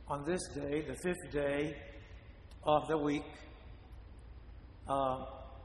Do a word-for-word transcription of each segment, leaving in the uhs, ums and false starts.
on this day, the fifth day of the week, uh,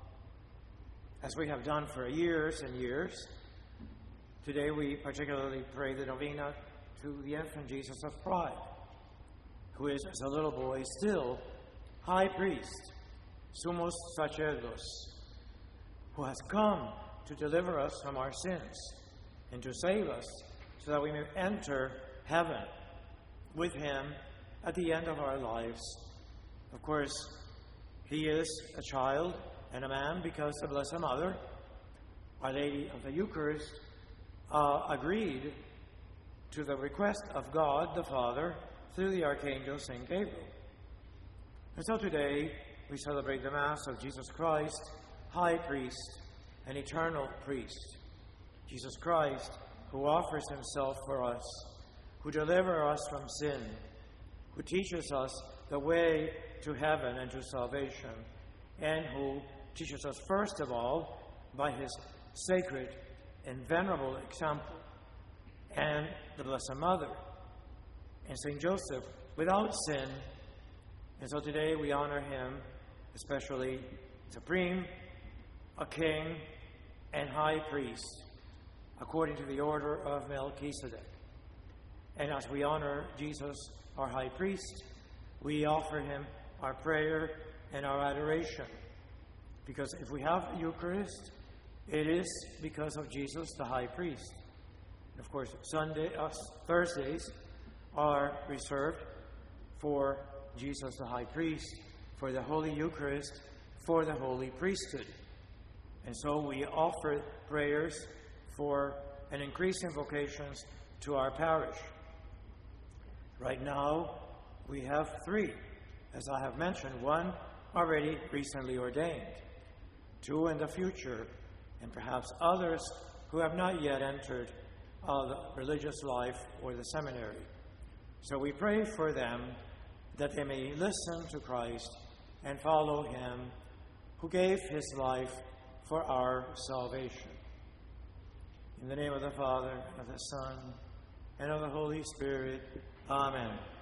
as we have done for years and years, today we particularly pray the novena to the infant Jesus of Pride, who is, as a little boy, still high priest, summus sacerdos, who has come to deliver us from our sins and to save us so that we may enter heaven with him at the end of our lives. Of course, he is a child and a man because the Blessed Mother, Our Lady of the Eucharist, uh, agreed to the request of God the Father through the Archangel Saint Gabriel. And so today we celebrate the Mass of Jesus Christ, High Priest and Eternal Priest. Jesus Christ, who offers himself for us, who delivers us from sin, who teaches us the way to heaven and to salvation, and who teaches us first of all by his sacred and venerable example, and the Blessed Mother, and Saint Joseph without sin. And so today we honor him, especially supreme, a king, and high priest, according to the order of Melchizedek. And as we honor Jesus, our high priest, we offer him our prayer and our adoration. Because if we have the Eucharist, it is because of Jesus, the high priest. Of course, Sunday, uh, Thursdays are reserved for Jesus, the high priest, for the Holy Eucharist, for the Holy Priesthood. And so we offer prayers for an increase in vocations to our parish. Right now, we have three, as I have mentioned, one already recently ordained, two in the future, and perhaps others who have not yet entered uh, the religious life or the seminary. So we pray for them that they may listen to Christ and follow him who gave his life for our salvation. In the name of the Father, and of the Son, and of the Holy Spirit. Amen.